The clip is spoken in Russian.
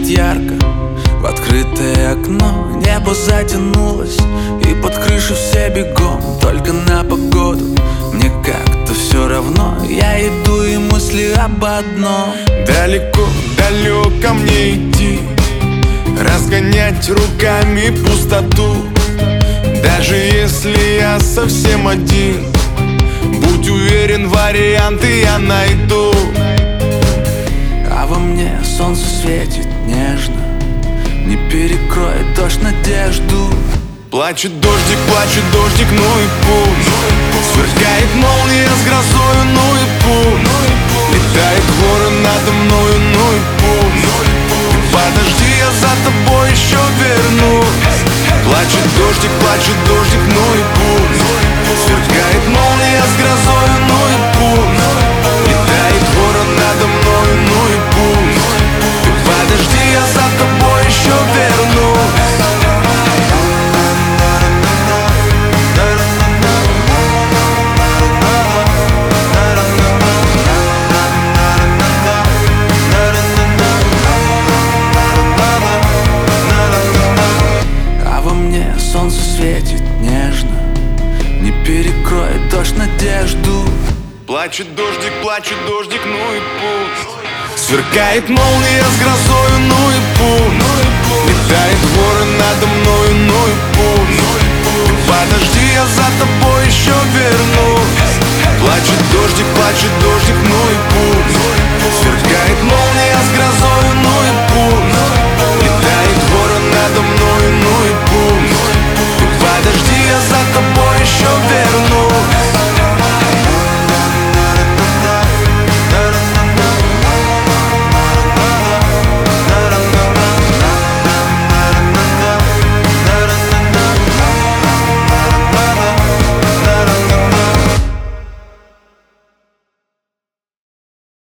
ярко в открытое окно. Небо затянулось, и под крышу все бегом. Только на погоду мне как-то все равно. Я иду, и мысли об одном: далеко, далеко мне идти, разгонять руками пустоту. Даже если я совсем один, будь уверен, варианты я найду. А во мне солнце светит нежно, не перекроет дождь надежду. Плачет дождик, ну и пусть. Сверкает молния с грозою, ну и пусть. Летает ворон надо мною, ну и пусть. Подожди, я за тобой еще вернусь. Плачет дождик, ну и пусть. Сверкает молния с грозою, ну и пусть. Летает ворон надо мною, ну и пусть. Подожди, я за тобой еще вернусь. Солнце светит нежно, не перекроет дождь надежду. Плачет дождик, ну и пусть. Сверкает молния с грозою, ну и пусть. Летает ворон надо мною, ну и пусть. Подожди, я за тобой еще вернусь. Плачет дождик, ну и пусть. Сверкает молния с грозою.